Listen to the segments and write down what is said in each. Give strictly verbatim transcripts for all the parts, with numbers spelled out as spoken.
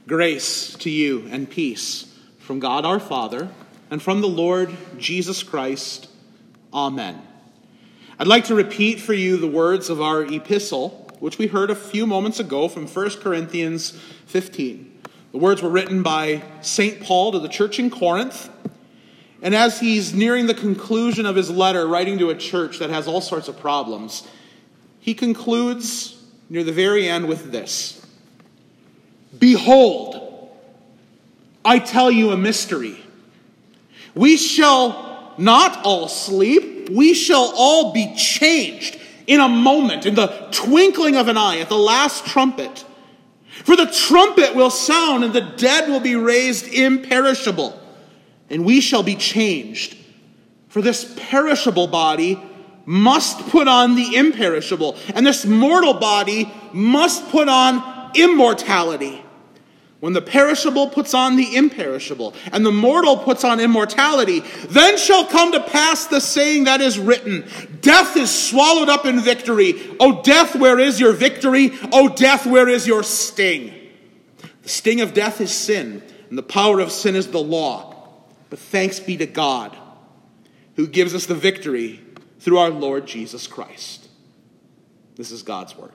Grace to you and peace from God our Father and from the Lord Jesus Christ. Amen. I'd like to repeat for you the words of our epistle, which we heard a few moments ago from First Corinthians fifteen. The words were written by Saint Paul to the church in Corinth. And as he's nearing the conclusion of his letter, writing to a church that has all sorts of problems, he concludes near the very end with this: Behold, I tell you a mystery. We shall not all sleep. We shall all be changed in a moment, in the twinkling of an eye, at the last trumpet. For the trumpet will sound, and the dead will be raised imperishable, and we shall be changed. For this perishable body must put on the imperishable, and this mortal body must put on immortality. When the perishable puts on the imperishable, and the mortal puts on immortality, then shall come to pass the saying that is written, Death is swallowed up in victory. O death, where is your victory? O death, where is your sting? The sting of death is sin, and the power of sin is the law. But thanks be to God, who gives us the victory through our Lord Jesus Christ. This is God's word.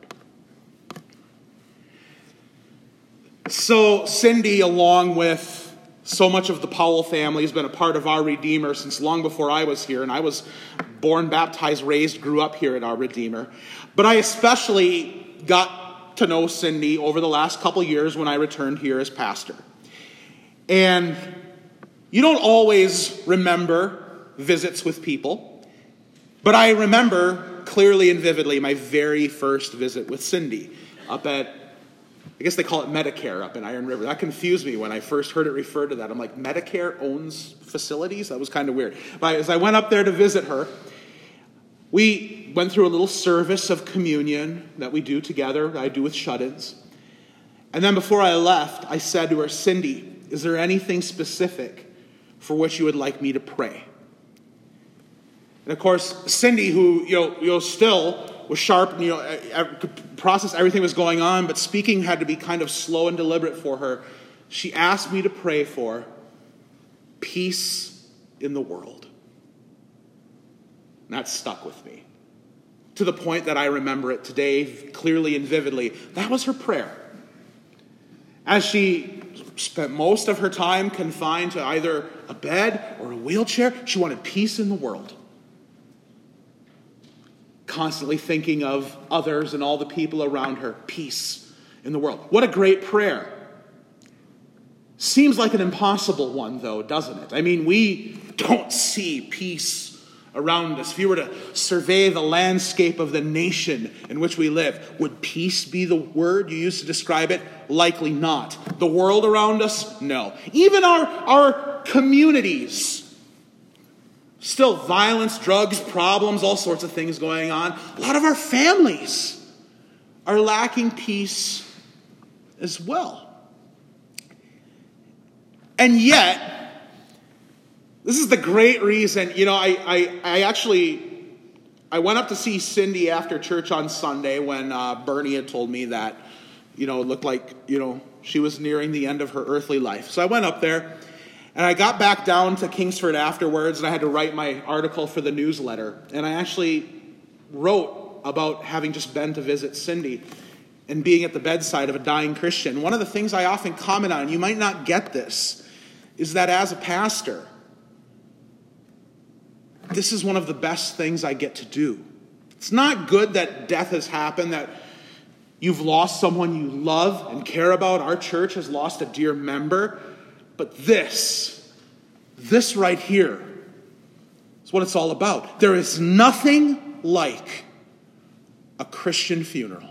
So Cindy, along with so much of the Powell family, has been a part of our Redeemer since long before I was here. And I was born, baptized, raised, grew up here at our Redeemer. But I especially got to know Cindy over the last couple years when I returned here as pastor. And you don't always remember visits with people, but I remember clearly and vividly my very first visit with Cindy up at, I guess they call it Medicare up in Iron River. That confused me when I first heard it referred to that. I'm like, Medicare owns facilities? That was kind of weird. But as I went up there to visit her, we went through a little service of communion that we do together, that I do with shut-ins. And then before I left, I said to her, Cindy, is there anything specific for which you would like me to pray? And of course, Cindy, who, you know, you know still was sharp, and, you know, could process everything that was going on, but speaking had to be kind of slow and deliberate for her. She asked me to pray for peace in the world. And that stuck with me, to the point that I remember it today clearly and vividly. That was her prayer. As she spent most of her time confined to either a bed or a wheelchair, she wanted peace in the world. Constantly thinking of others and all the people around her. Peace in the world. What a great prayer. Seems like an impossible one, though, doesn't it? I mean, we don't see peace around us. If you were to survey the landscape of the nation in which we live, would peace be the word you use to describe it? Likely not. The world around us? No. Even our, our communities, still violence, drugs, problems, all sorts of things going on. A lot of our families are lacking peace as well. And yet, this is the great reason, you know, I, I, I actually, I went up to see Cindy after church on Sunday when uh, Bernie had told me that, you know, it looked like, you know, she was nearing the end of her earthly life. So I went up there. And I got back down to Kingsford afterwards, and I had to write my article for the newsletter. And I actually wrote about having just been to visit Cindy and being at the bedside of a dying Christian. One of the things I often comment on, you might not get this, is that as a pastor, this is one of the best things I get to do. It's not good that death has happened, that you've lost someone you love and care about. Our church has lost a dear member. But this, this right here is what it's all about. There is nothing like a Christian funeral.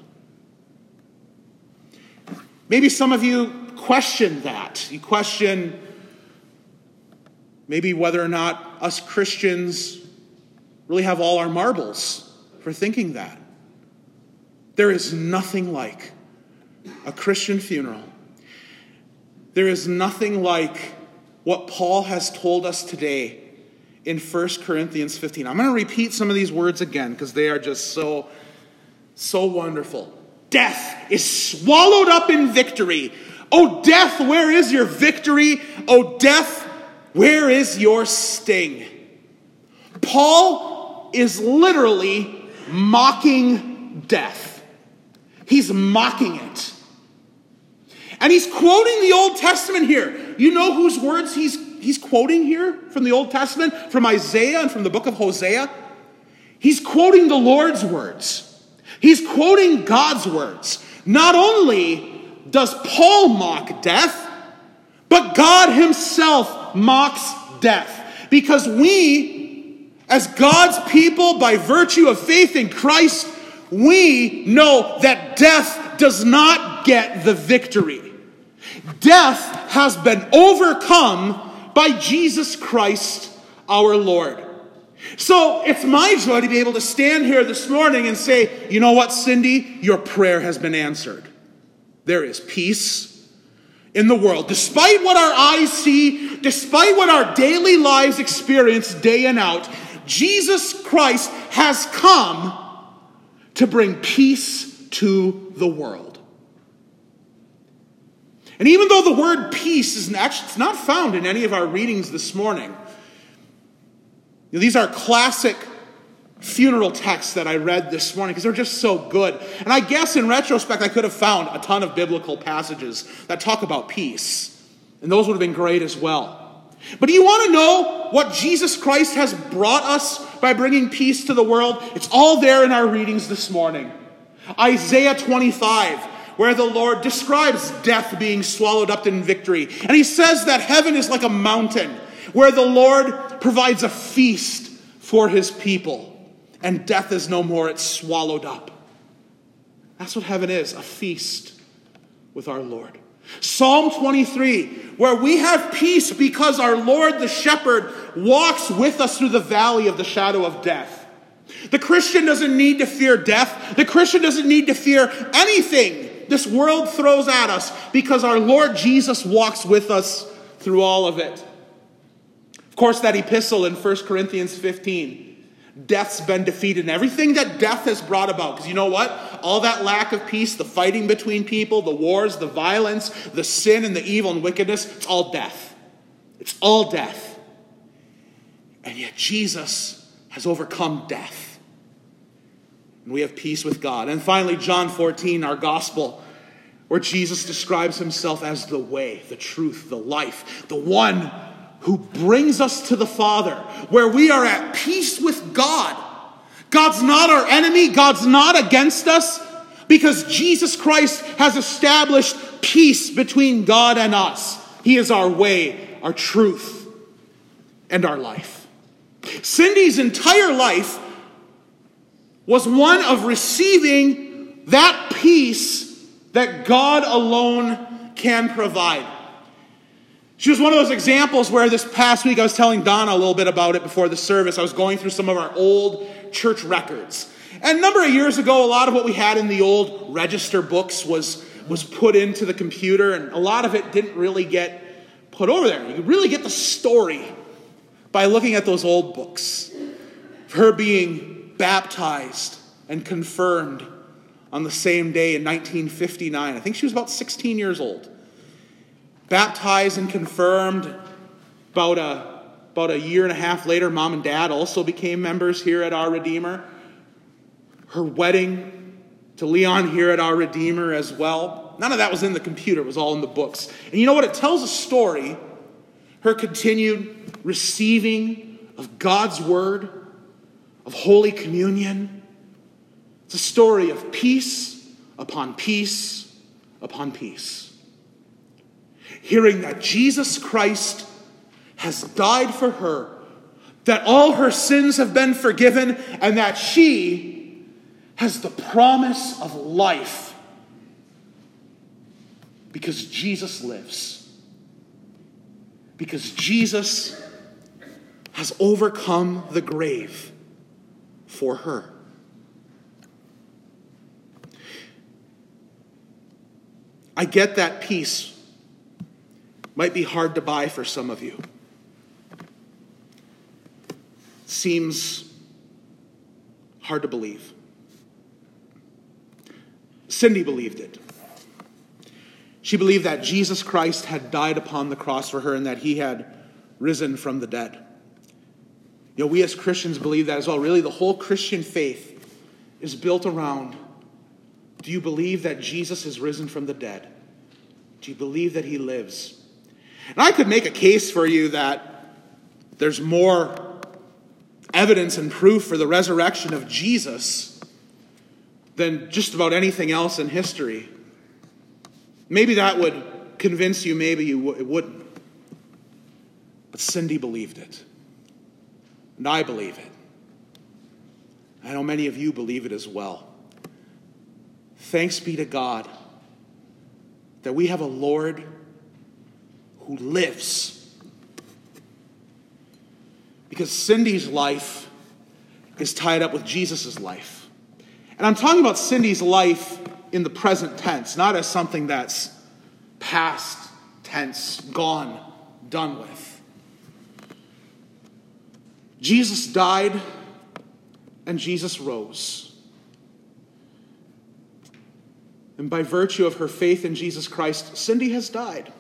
Maybe some of you question that. You question maybe whether or not us Christians really have all our marbles for thinking that. There is nothing like a Christian funeral. There is nothing like what Paul has told us today in First Corinthians fifteen. I'm going to repeat some of these words again because they are just so, so wonderful. Death is swallowed up in victory. O death, where is your victory? O death, where is your sting? Paul is literally mocking death. He's mocking it. And he's quoting the Old Testament here. You know whose words he's, he's quoting here from the Old Testament? From Isaiah and from the book of Hosea? He's quoting the Lord's words. He's quoting God's words. Not only does Paul mock death, but God himself mocks death. Because we, as God's people, by virtue of faith in Christ, we know that death does not get the victory. Death has been overcome by Jesus Christ our Lord. So it's my joy to be able to stand here this morning and say, you know what, Cindy? Your prayer has been answered. There is peace in the world. Despite what our eyes see, despite what our daily lives experience day and out, Jesus Christ has come to bring peace to the world. And even though the word peace is actually it's not found in any of our readings this morning, these are classic funeral texts that I read this morning because they're just so good. And I guess in retrospect, I could have found a ton of biblical passages that talk about peace. And those would have been great as well. But do you want to know what Jesus Christ has brought us by bringing peace to the world? It's all there in our readings this morning. Isaiah twenty-five, where the Lord describes death being swallowed up in victory. And he says that heaven is like a mountain where the Lord provides a feast for his people. And death is no more, it's swallowed up. That's what heaven is, a feast with our Lord. Psalm twenty-three, where we have peace because our Lord the shepherd walks with us through the valley of the shadow of death. The Christian doesn't need to fear death. The Christian doesn't need to fear anything this world throws at us because our Lord Jesus walks with us through all of it. Of course, that epistle in First Corinthians fifteen, death's been defeated and everything that death has brought about. Because you know what? All that lack of peace, the fighting between people, the wars, the violence, the sin and the evil and wickedness, it's all death. It's all death. And yet Jesus has overcome death. And we have peace with God. And finally, John fourteen, our gospel, where Jesus describes himself as the way, the truth, the life, the one who brings us to the Father, where we are at peace with God. God's not our enemy. God's not against us, because Jesus Christ has established peace between God and us. He is our way, our truth, and our life. Cindy's entire life was one of receiving that peace that God alone can provide. She was one of those examples where this past week I was telling Donna a little bit about it before the service. I was going through some of our old church records. And a number of years ago, a lot of what we had in the old register books was, was put into the computer, and a lot of it didn't really get put over there. You could really get the story by looking at those old books. Of her being baptized and confirmed on the same day in nineteen fifty-nine. I think she was about sixteen years old. Baptized and confirmed. About a, about a year and a half later, Mom and Dad also became members here at Our Redeemer. Her wedding to Leon here at Our Redeemer as well. None of that was in the computer. It was all in the books. And you know what? It tells a story. Her continued receiving of God's word, of Holy Communion. It's a story of peace upon peace upon peace. Hearing that Jesus Christ has died for her, that all her sins have been forgiven, and that she has the promise of life because Jesus lives. Because Jesus has overcome the grave for her. I get that peace might be hard to buy for some of you. Seems hard to believe. Cindy believed it. She believed that Jesus Christ had died upon the cross for her and that he had risen from the dead. You know, we as Christians believe that as well. Really, the whole Christian faith is built around, do you believe that Jesus is risen from the dead? Do you believe that he lives? And I could make a case for you that there's more evidence and proof for the resurrection of Jesus than just about anything else in history. Maybe that would convince you, maybe you w- it wouldn't. But Cindy believed it. And I believe it. I know many of you believe it as well. Thanks be to God that we have a Lord who lives. Because Cindy's life is tied up with Jesus' life. And I'm talking about Cindy's life in the present tense, not as something that's past tense, gone, done with. Jesus died and Jesus rose. And by virtue of her faith in Jesus Christ, Cindy has died.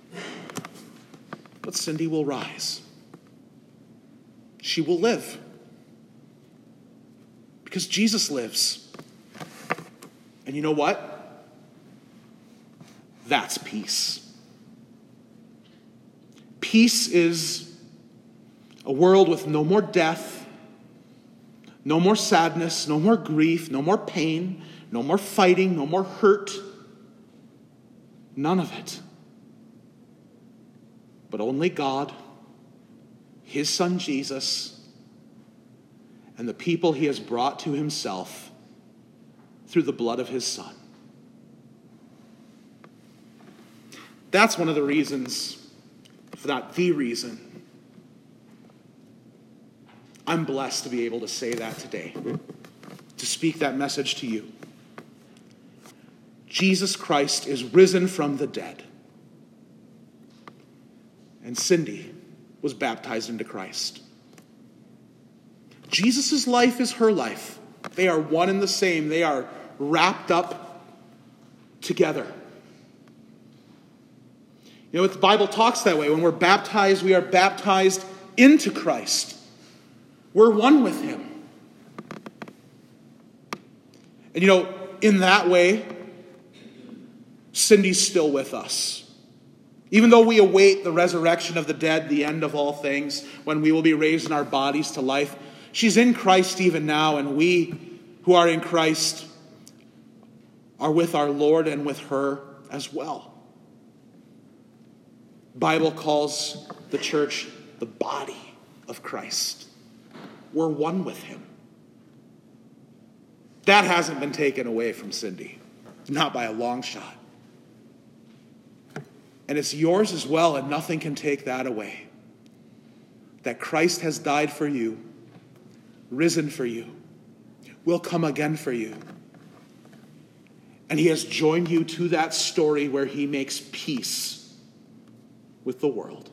But Cindy will rise. She will live. Because Jesus lives. And you know what? That's peace. Peace is a world with no more death, no more sadness, no more grief, no more pain, no more fighting, no more hurt. None of it. But only God, his Son Jesus, and the people he has brought to himself through the blood of his Son. That's one of the reasons, if not the reason, I'm blessed to be able to say that today, to speak that message to you. Jesus Christ is risen from the dead. And Cindy was baptized into Christ. Jesus' life is her life. They are one and the same. They are wrapped up together. You know, the Bible talks that way. When we're baptized, we are baptized into Christ. We're one with him. And you know, in that way, Cindy's still with us. Even though we await the resurrection of the dead, the end of all things, when we will be raised in our bodies to life, she's in Christ even now, and we who are in Christ are with our Lord and with her as well. The Bible calls the church the body of Christ. We're one with him. That hasn't been taken away from Cindy, not by a long shot. And it's yours as well, and nothing can take that away. That Christ has died for you, risen for you, will come again for you. And he has joined you to that story where he makes peace with the world.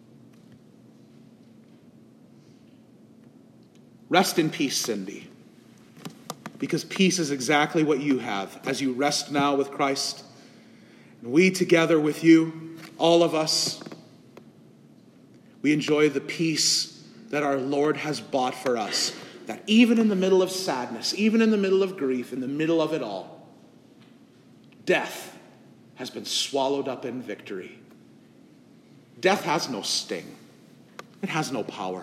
Rest in peace, Cindy, because peace is exactly what you have as you rest now with Christ. And we together with you, all of us, we enjoy the peace that our Lord has bought for us. That even in the middle of sadness, even in the middle of grief, in the middle of it all, death has been swallowed up in victory. Death has no sting. It has no power.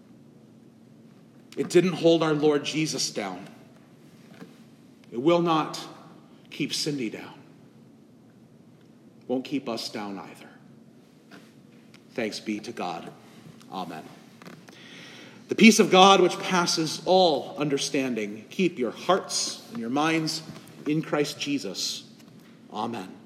It didn't hold our Lord Jesus down. It will not keep Cindy down. Won't keep us down either. Thanks be to God. Amen. The peace of God, which passes all understanding, keep your hearts and your minds in Christ Jesus. Amen.